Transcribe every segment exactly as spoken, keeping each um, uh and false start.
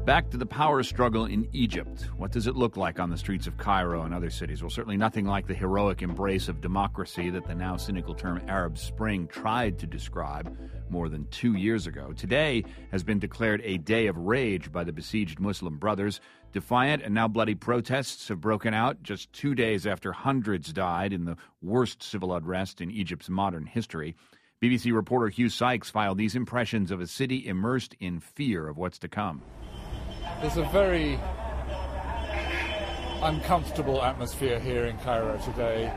Back to the power struggle in Egypt. What does it look like on the streets of Cairo and other cities? Well, certainly nothing like the heroic embrace of democracy that the now cynical term Arab Spring tried to describe more than two years ago. Today has been declared a day of rage by the besieged Muslim Brothers. Defiant and now bloody protests have broken out just two days after hundreds died in the worst civil unrest in Egypt's modern history. B B C reporter Hugh Sykes filed these impressions of a city immersed in fear of what's to come. There's a very uncomfortable atmosphere here in Cairo today.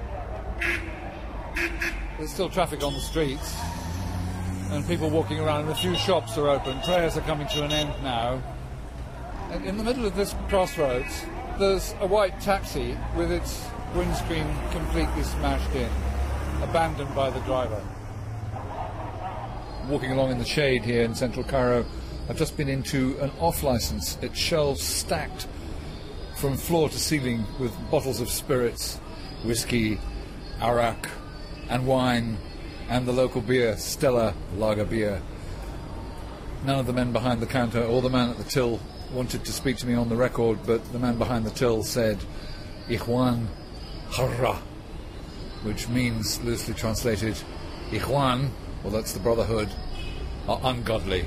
There's still traffic on the streets and people walking around, and a few shops are open. Prayers are coming to an end now. And in the middle of this crossroads, there's a white taxi with its windscreen completely smashed in, abandoned by the driver. Walking along in the shade here in central Cairo, I've just been into an off-license. It's shelves stacked from floor to ceiling with bottles of spirits, whiskey, arak, and wine, and the local beer, Stella Lager beer. None of the men behind the counter or the man at the till wanted to speak to me on the record, but the man behind the till said, Ikhwan Harra, which means, loosely translated, Ikhwan, well, that's the Brotherhood, are ungodly.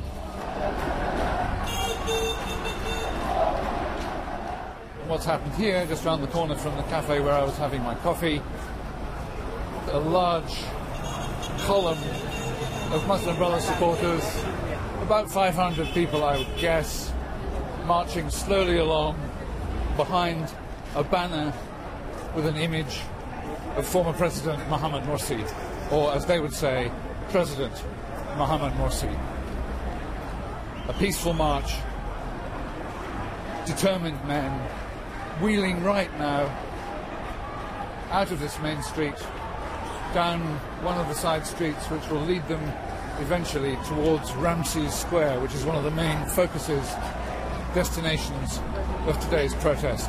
What's happened here, just round the corner from the cafe where I was having my coffee, a large column of Muslim Brothers supporters, about five hundred people I would guess, marching slowly along behind a banner with an image of former President Mohamed Morsi, or as they would say, President Mohamed Morsi. A peaceful march, determined men, wheeling right now out of this main street, down one of the side streets which will lead them eventually towards Ramses Square, which is one of the main focuses, destinations of today's protest.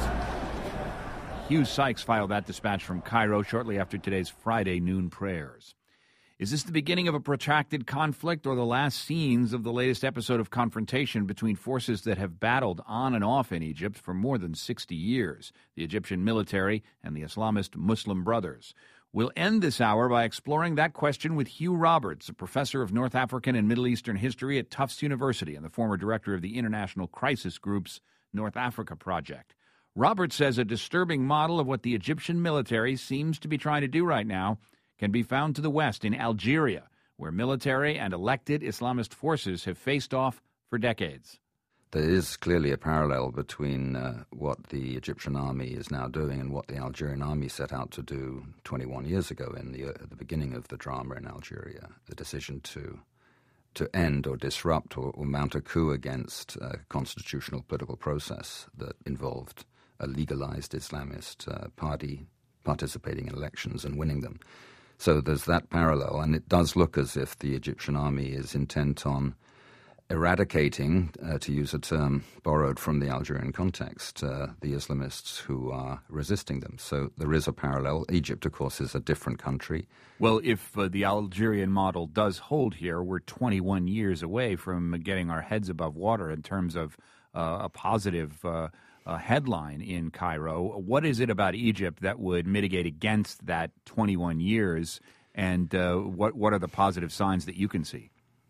Hugh Sykes filed that dispatch from Cairo shortly after today's Friday noon prayers. Is this the beginning of a protracted conflict or the last scenes of the latest episode of confrontation between forces that have battled on and off in Egypt for more than sixty years, the Egyptian military and the Islamist Muslim Brothers? We'll end this hour by exploring that question with Hugh Roberts, a professor of North African and Middle Eastern history at Tufts University and the former director of the International Crisis Group's North Africa Project. Roberts says a disturbing model of what the Egyptian military seems to be trying to do right now can be found to the west in Algeria, where military and elected Islamist forces have faced off for decades. There is clearly a parallel between uh, what the Egyptian army is now doing and what the Algerian army set out to do twenty-one years ago in the, uh, at the beginning of the drama in Algeria, the decision to to end or disrupt or, or mount a coup against a constitutional political process that involved a legalized Islamist uh, party participating in elections and winning them. So there's that parallel, and it does look as if the Egyptian army is intent on eradicating, uh, to use a term borrowed from the Algerian context, uh, the Islamists who are resisting them. So there is a parallel. Egypt, of course, is a different country. Well, if uh, the Algerian model does hold here, we're twenty-one years away from getting our heads above water in terms of uh, a positive uh, uh, headline in Cairo. What is it about Egypt that would mitigate against that twenty-one years, and uh, what, what are the positive signs that you can see?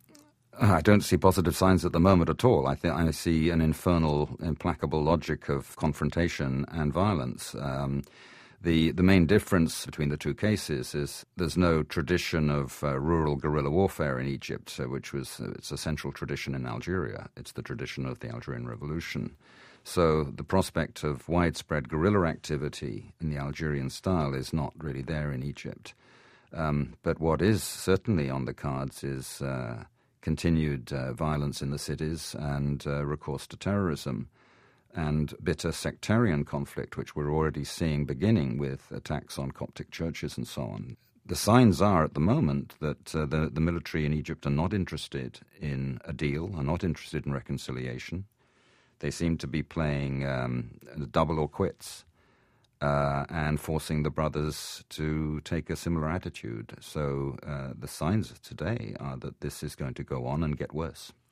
I don't see positive signs at the moment at all. I think I see an infernal, implacable logic of confrontation and violence. Um, the the main difference between the two cases is there's no tradition of uh, rural guerrilla warfare in Egypt, uh, which was uh, it's a central tradition in Algeria. It's the tradition of the Algerian Revolution. So the prospect of widespread guerrilla activity in the Algerian style is not really there in Egypt. Um, but what is certainly on the cards is Uh, continued uh, violence in the cities and uh, recourse to terrorism and bitter sectarian conflict, which we're already seeing beginning with attacks on Coptic churches and so on. The signs are at the moment that uh, the, the military in Egypt are not interested in a deal, are not interested in reconciliation. They seem to be playing um, double or quits. Uh, and forcing the brothers to take a similar attitude. So uh, the signs today are that this is going to go on and get worse.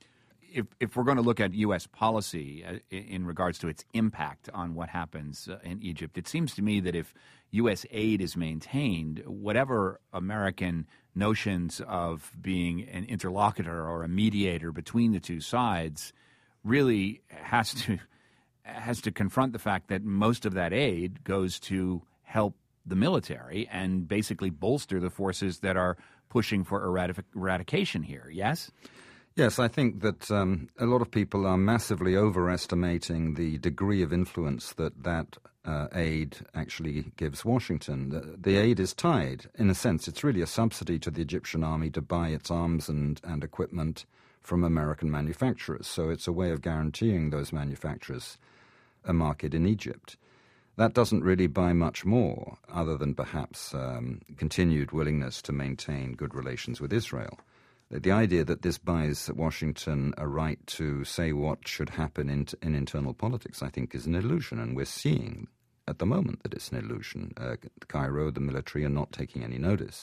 if if we're going to look at U S policy uh, in regards to its impact on what happens uh, in Egypt, it seems to me that if U S aid is maintained, whatever American notions of being an interlocutor or a mediator between the two sides really has to has to confront the fact that most of that aid goes to help the military and basically bolster the forces that are pushing for eradic- eradication here, yes? Yes, I think that um, a lot of people are massively overestimating the degree of influence that that uh, aid actually gives Washington. The, the aid is tied. In a sense, it's really a subsidy to the Egyptian army to buy its arms and, and equipment from American manufacturers. So it's a way of guaranteeing those manufacturers a market in Egypt. That doesn't really buy much more, other than perhaps um, continued willingness to maintain good relations with Israel. The idea that this buys Washington a right to say what should happen in, in internal politics, I think, is an illusion, and we're seeing at the moment that it's an illusion. Uh, Cairo, the military, are not taking any notice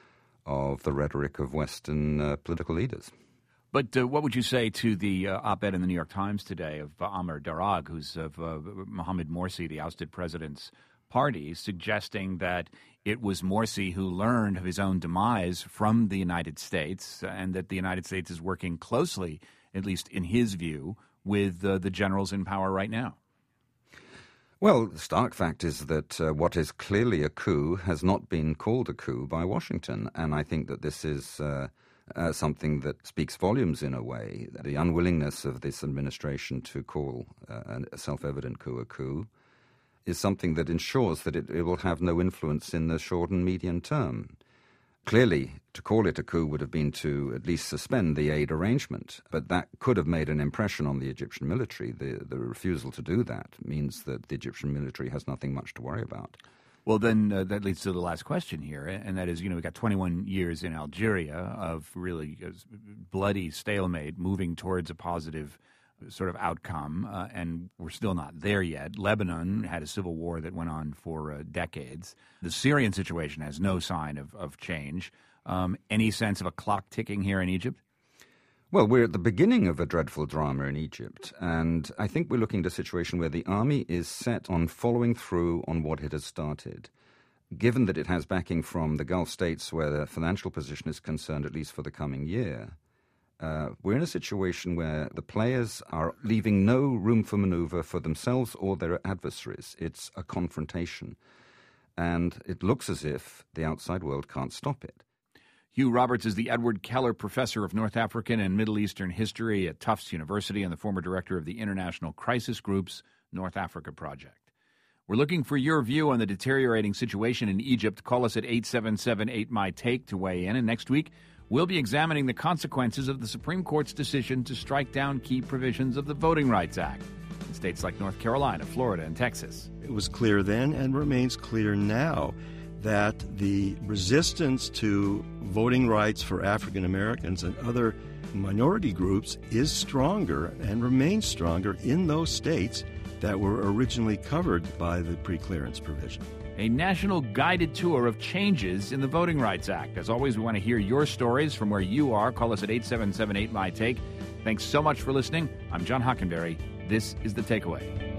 of the rhetoric of Western uh, political leaders. But uh, what would you say to the uh, op-ed in the New York Times today of uh, Amr Darag, who's of uh, Mohamed Morsi, the ousted president's party, suggesting that it was Morsi who learned of his own demise from the United States and that the United States is working closely, at least in his view, with uh, the generals in power right now? Well, the stark fact is that uh, what is clearly a coup has not been called a coup by Washington, and I think that this is uh, uh, something that speaks volumes in a way. The unwillingness of this administration to call uh, a self-evident coup a coup is something that ensures that it, it will have no influence in the short and medium term. Clearly, to call it a coup would have been to at least suspend the aid arrangement, but that could have made an impression on the Egyptian military. The, the refusal to do that means that the Egyptian military has nothing much to worry about. Well, then uh, that leads to the last question here, and that is, you know, we've got twenty-one years in Algeria of really uh, bloody stalemate moving towards a positive sort of outcome, uh, and we're still not there yet. Lebanon had a civil war that went on for uh, decades. The Syrian situation has no sign of, of change. Um, any sense of a clock ticking here in Egypt? Well, we're at the beginning of a dreadful drama in Egypt, and I think we're looking at a situation where the army is set on following through on what it has started. Given that it has backing from the Gulf states where the financial position is concerned, at least for the coming year, Uh, we're in a situation where the players are leaving no room for maneuver for themselves or their adversaries. It's a confrontation. And it looks as if the outside world can't stop it. Hugh Roberts is the Edward Keller Professor of North African and Middle Eastern History at Tufts University and the former director of the International Crisis Group's North Africa Project. We're looking for your view on the deteriorating situation in Egypt. Call us at eight seven seven eight M Y Take to weigh in. And next week, we'll be examining the consequences of the Supreme Court's decision to strike down key provisions of the Voting Rights Act in states like North Carolina, Florida, and Texas. It was clear then and remains clear now that the resistance to voting rights for African Americans and other minority groups is stronger and remains stronger in those states that were originally covered by the preclearance provision. A national guided tour of changes in the Voting Rights Act. As always, we want to hear your stories from where you are. Call us at eight seven seven eight M Y Take. Thanks so much for listening. I'm John Hockenberry. This is The Takeaway.